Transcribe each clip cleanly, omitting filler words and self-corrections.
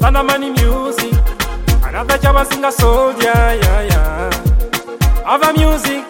Thunder Money Music, another Java singer soldier, Ava Music.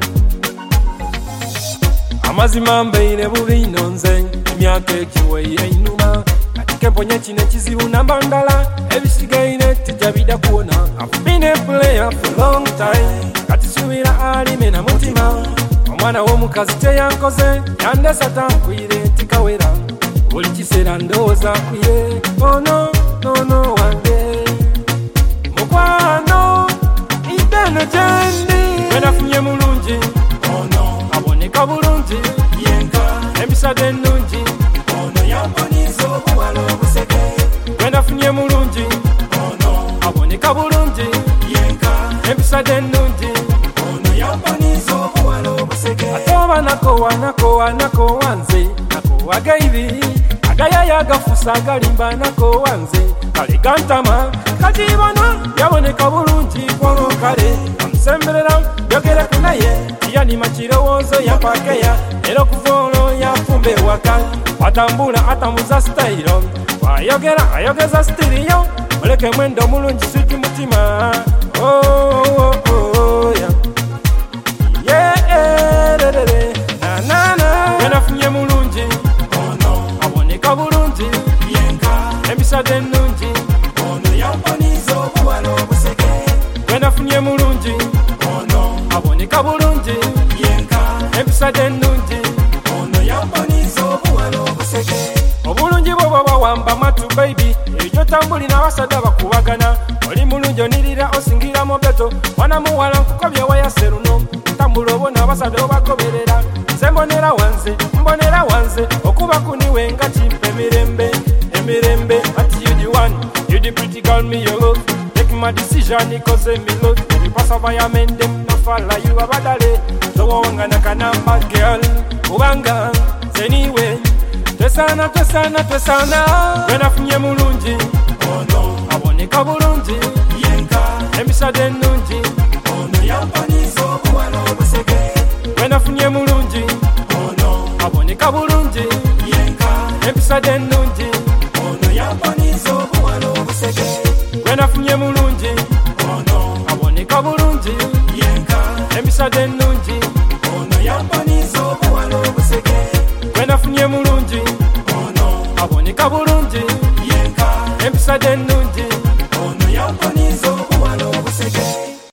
Amazima mbeire bubi nonze, emyaka ekiweire inuma. Katike mponye kino ekizibu namba ndala, ebisigaire tijabida kuona. I've been a player for a long time, kati subira alime na mutima. Omwana w'omukazi teyankoze, yandesa tankwire tikawera. Buli kiseera ndowooza kuye, oh no, no, no, one day. Mukwano, ideno gyendi. Gwe nafunye mulungi, oh no, aboneka bulungi, yenka. Emisade ennungi, oh no, yamponiza obuwala obuseke. Gwe nafunye mulungi, oh no, aboneka bulungi, yenka. Emisade ennungi, oh no, yamponiza obuwala obuseke. Atoba nako wanze, nako wagaibi. Agayaya agafusa agalimba nako wanze, kale gantama kajibona yaboneka bulungi kwolo kale. Amusemberera yogereko naye yanima kirowoozo yapakeya, era okuvoolo yafumbe waka. Atambula atambuza sitayiro, ayogera ayogeza sitiriyo. Muleke mwendo mulungi switi mutima, Gwe nafunye mulungi, aboneka bulungi, emisade ennungi, ono yamponiza obuwala obuseke. Gwe nafunye mulungi, aboneka bulungi, emisade ennungi, ono yamponiza obuwala obuseke. Obulungi bwo bwaba wamba matu baby, ejo tambulina abasajja bakubagana. Oli mulungi onirira osingira mu beto, wana muwala nkukobye wayase luno. Tambula obona abasajja obagoberera, nze mbonera wanze, okuba kuniwe nga kimpe emirembe. But you the one, you the pretty girl me you love. Take my decision because me love. You pass over your men them no follow you abadale. So wanga nakanamba girl, ubanga anyway. Twesana. Gwe nafunye mulungi, aboneka bulungi, emisade ennungi, yamponiza obuwala obuseke. Gwe nafunye mulungi, aboneka bulungi, emisade ennungi, yamponiza obuwala obuseke. Gwe nafunye mulungi, aboneka bulungi, emisade ennungi, yamponiza obuwala obuseke. Gwe nafunye mulungi, aboneka bulungi, emisade ennungi.